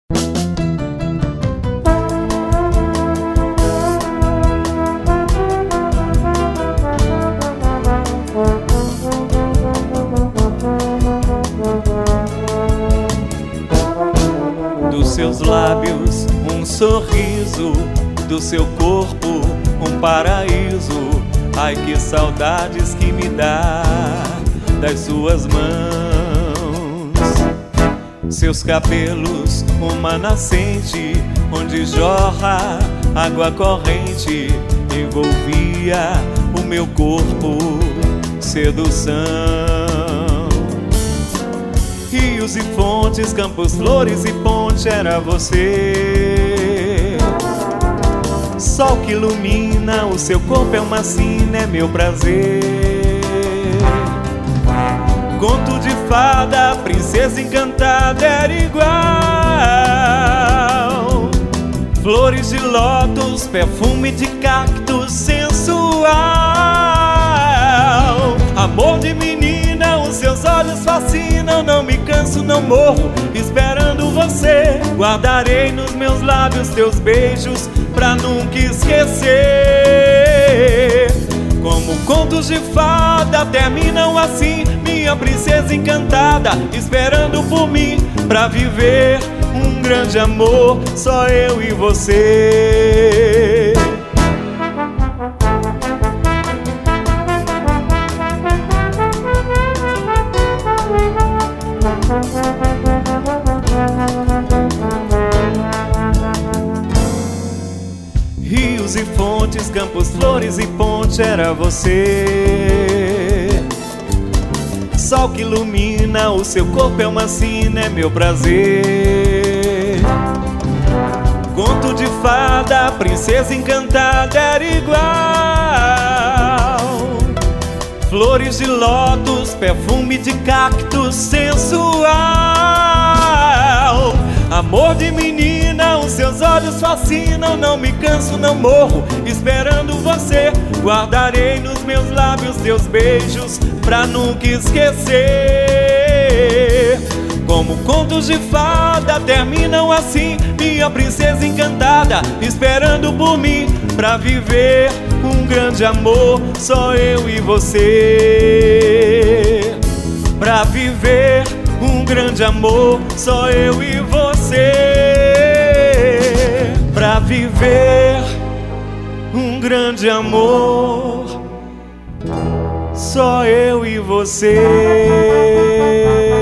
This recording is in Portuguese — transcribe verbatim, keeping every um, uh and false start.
Dos seus lábios um sorriso, do seu corpo um paraíso. Ai, que saudades que me dá das suas mãos. Seus cabelos uma nascente, onde jorra água corrente, envolvia o meu corpo, sedução. Rios e fontes, campos, flores e ponte, era você. Sol que ilumina, o seu corpo é uma sina, é meu prazer. Conto de fada, princesa encantada, era igual. Flores de lótus, perfume de cactus, sensual. Amor de menina, os seus olhos fascinam. Não me canso, não morro, esperando você. Guardarei nos meus lábios teus beijos, pra nunca esquecer. Como contos de fada terminam assim, minha princesa encantada, esperando por mim, pra viver um grande amor, só eu e você. Rios e fontes, campos, flores e ponte, era você. Sol que ilumina, o seu corpo é uma sina, é meu prazer. Conto de fada, princesa encantada, era igual. Flores de lótus, perfume de cactus, sensual. Amor de menina, os seus olhos fascinam. Não me canso, não morro, esperando você. Guardarei nos meus lábios teus beijos, pra nunca esquecer. Como contos de fada terminam assim, minha princesa encantada, esperando por mim, pra viver um grande amor, só eu e você. Pra viver um grande amor, só eu e você. Pra viver um grande amor, só eu e você.